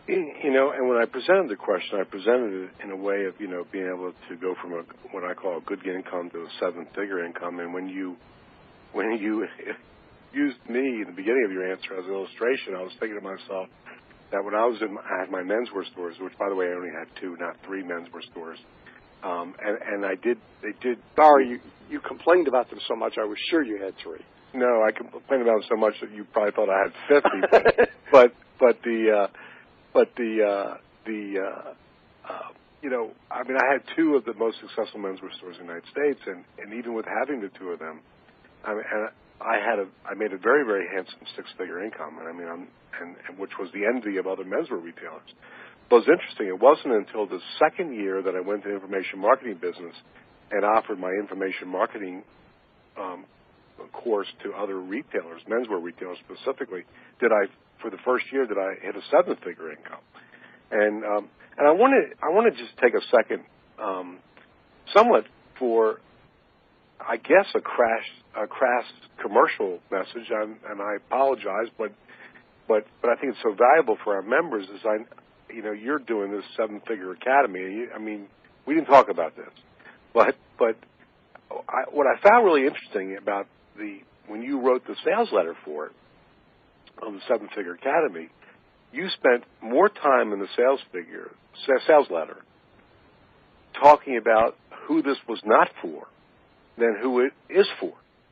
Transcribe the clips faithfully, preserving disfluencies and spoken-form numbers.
You know, and when I presented the question, I presented it in a way of, you know, being able to go from a, what I call a good income to a seven-figure income. And when you, when you used me in the beginning of your answer as an illustration, I was thinking to myself that when I was in, I had my menswear stores, which, by the way, I only had two, not three menswear stores. Um, and, and I did, they did. Sorry, you, you complained about them so much, I was sure you had three. No, I complained about them so much that you probably thought I had fifty. but, but, but the, uh, But the, uh, the uh, uh, you know, I mean, I had two of the most successful menswear stores in the United States, and, and even with having the two of them, I mean, and I had a, I made a very, very handsome six-figure income, and I mean, I'm, and, and which was the envy of other menswear retailers. But it was interesting. It wasn't until the second year that I went to the information marketing business and offered my information marketing um, course to other retailers, menswear retailers specifically, did I, for the first year, did I hit a seven-figure income. And um, and I want to I want to just take a second, um, somewhat for, I guess, a crash a crass commercial message, and, and I apologize, but but but I think it's so valuable for our members. Is I, you know, you're doing this seven-figure academy. I mean, we didn't talk about this, but but I, what I found really interesting about the when you wrote the sales letter for it on the Seven Figure Academy, you spent more time in the sales figure sales letter talking about who this was not for than who it is for.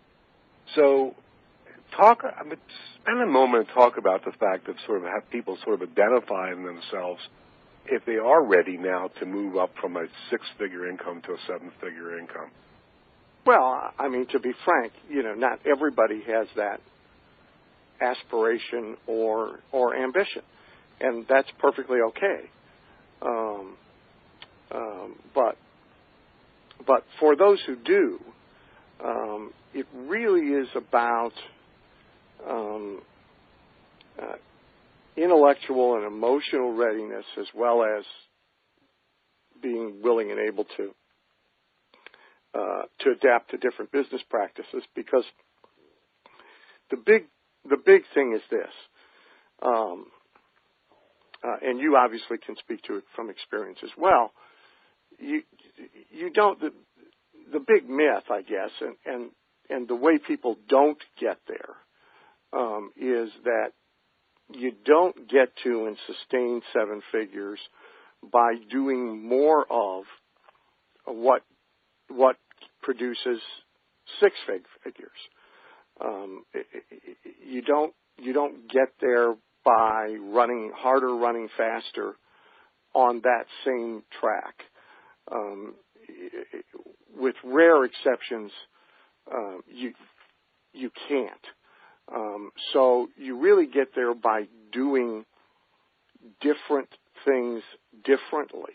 So, talk. I mean, spend a moment and talk about the fact of sort of have people sort of identifying themselves if they are ready now to move up from a six-figure income to a seven-figure income. Well, I mean, to be frank, you know, not everybody has that aspiration or or ambition, and that's perfectly okay. Um, um, but but for those who do, um, it really is about um, uh, intellectual and emotional readiness, as well as being willing and able to uh, to adapt to different business practices. Because the big the big thing is this, um, uh, and you obviously can speak to it from experience as well. You you don't the the big myth, I guess, and and and the way people don't get there um, is that you don't get to and sustain seven figures by doing more of what what produces six fig figures. Um, it, it, you don't you don't get there by running harder, running faster on that same track. Um, with rare exceptions, uh, you you can't. Um, so you really get there by doing different things differently,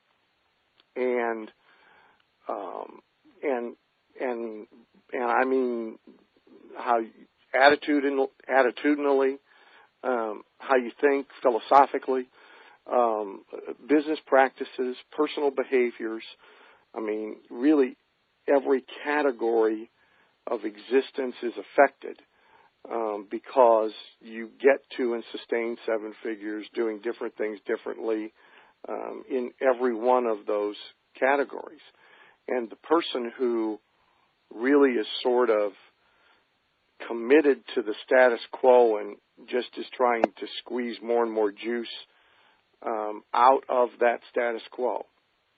and um, and and and I mean how attitudinal, attitudinally, um, how you think philosophically, um, business practices, personal behaviors. I mean, really, every category of existence is affected. Um, because you get to and sustain seven figures doing different things differently um, in every one of those categories. And the person who really is sort of committed to the status quo and just is trying to squeeze more and more juice um, out of that status quo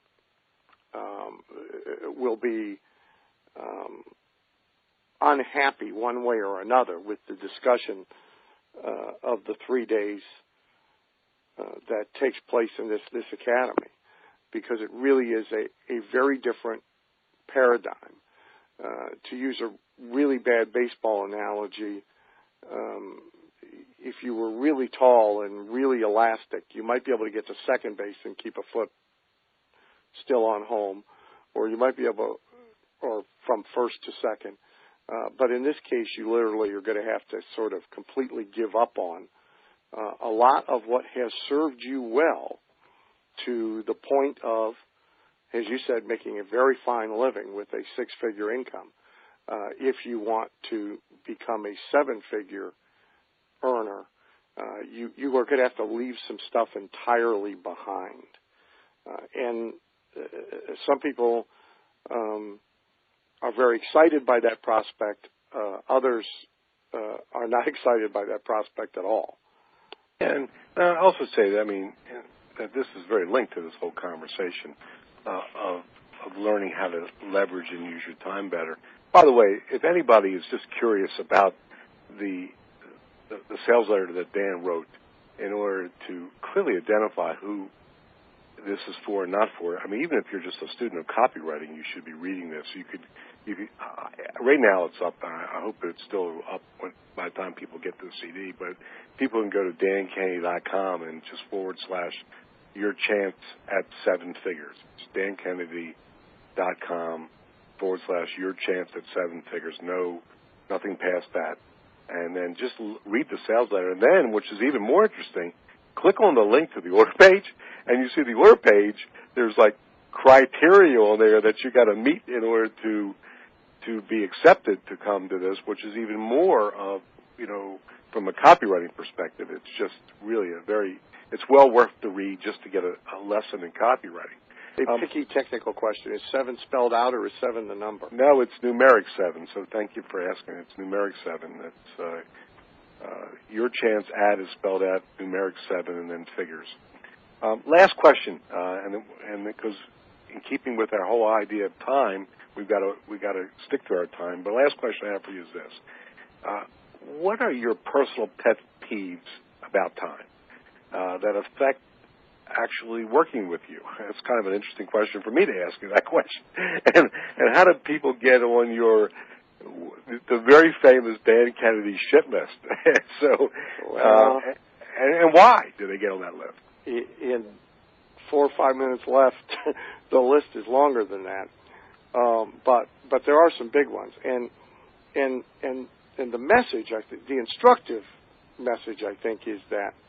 um, will be um, unhappy one way or another with the discussion uh, of the three days uh, that takes place in this, this academy, because it really is a, a very different paradigm. Uh, to use a really bad baseball analogy, um, if you were really tall and really elastic, you might be able to get to second base and keep a foot still on home, or you might be able, or from first to second. Uh, but in this case, you literally are going to have to sort of completely give up on uh, a lot of what has served you well, to the point of, as you said, making a very fine living with a six-figure income. Uh, if you want to become a seven-figure earner uh, you you are going to have to leave some stuff entirely behind. Uh, and uh, some people um, are very excited by that prospect. Uh, others uh, are not excited by that prospect at all. And uh, I also say that, I mean, that this is very linked to this whole conversation uh, of, of learning how to leverage and use your time better. By the way, if anybody is just curious about the, the, the sales letter that Dan wrote in order to clearly identify who this is for and not for, I mean, even if you're just a student of copywriting, you should be reading this. You could, you could uh, right now it's up. I hope it's still up when, by the time people get the C D, but people can go to dan kennedy dot com and just forward slash your chance at seven figures. It's dan kennedy dot com forward slash your chance at seven figures. No, nothing past that. And then just read the sales letter. And then, which is even more interesting, click on the link to the order page, and you see the order page. There's like criteria on there that you got to meet in order to to be accepted to come to this, which is even more of, you know, from a copywriting perspective. It's just really a very, it's well worth the read just to get a, a lesson in copywriting. A Um, picky technical question. Is seven spelled out or is seven the number? No, it's numeric seven, so thank you for asking. It's numeric seven. It's uh, uh, your chance ad is spelled out, numeric seven, and then figures. Um, last question, uh, and and because in keeping with our whole idea of time, we've got to we got to stick to our time. But last question I have for you is this: uh, what are your personal pet peeves about time uh, that affect actually working with you? It's kind of an interesting question for me to ask you that question. And and how do people get on your the very famous Dan Kennedy shit list? so, Well, uh, and, and why do they get on that list? In four or five minutes left, the list is longer than that. Um, but but there are some big ones, and and and and the message, I think, the instructive message, I think, is that